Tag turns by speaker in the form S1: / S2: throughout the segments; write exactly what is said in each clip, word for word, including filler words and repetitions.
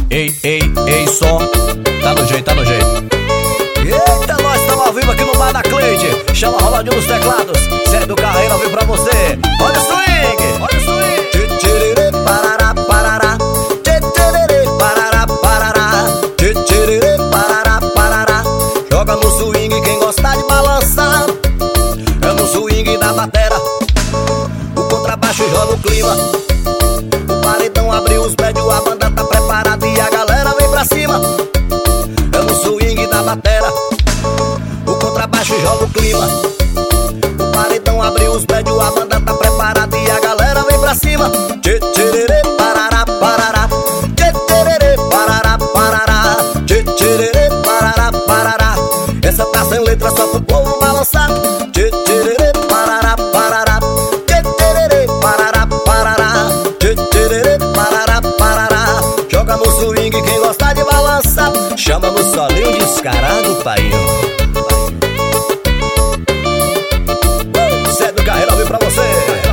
S1: Ei, ei, ei, som. Tá no jeito, tá no jeito. Eita, nós estamos ao vivo aqui no bar da Cleide. Chama Rolandinho nos teclados. Zé do Carreiro ao vivo pra você. Olha o swing, olha o swing. Tchê-tchê-rê, parará, parará. Tchê-tchê-rê, parará, parará. Tchê-tchê-rê, parará, parará. Joga no swing quem gostar de balançar. É no swing da batera. O contrabaixo joga o clima. O paredão abriu os médios, a banda tá preparada e a galera vem pra cima. É no swing da batera. O contrabaixo joga o clima. O paredão abriu os médios, a banda tá preparada e a galera vem pra cima. Tchê-tchê-rê, parará, parará. Tchê-tchê-rê, parará, parará. Tchê-tchê-rê, parará, parará. Essa tá sem letra só pro povo balançar. Tchê-tchê-rê, parará, parará. Tchê-tchê-rê, parará, parará. Tchê-tchê-rê, parará, parará. Joga no swing quem gosta de balançar. Chama no solinho descarado, pai. Zé do Carreiro ao vivo pra você.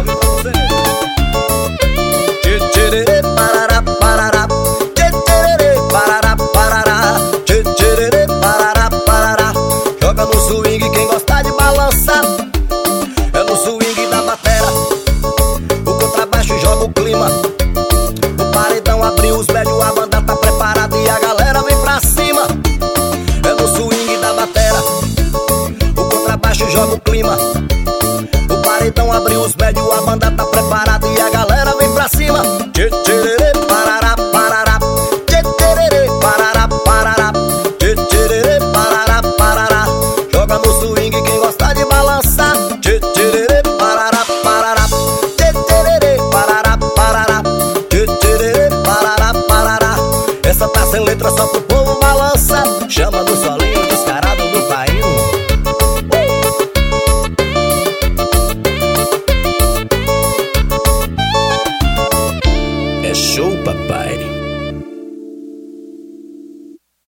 S1: Tchê-tchê-rê, parará, parará. Tchê-tchê-rê, parará, parará. Tchê-tchê-rê, parará, parará. Joga no swing quem gosta de balançar. É no swing da batera. O contrabaixo joga o clima. O paredão abriu os médios, a banda tá preparada e a galera vem pra cima. É no swing da batera. O contrabaixo joga o clima. O paredão abriu os médios, a banda tá preparada e a galera vem pra cima. Tchê-tchê-rê, parará, parará. Tchê-tchê-rê, parará, parará. Tchê-tchê-rê, parará, parará. Joga no swing quem gosta de balançar. Tchê-tchê-rê, parará, parará. Tchê-tchê-rê, parará, parará. Tchê-tchê-rê, parará, parará. Essa tá sem letra só pro povo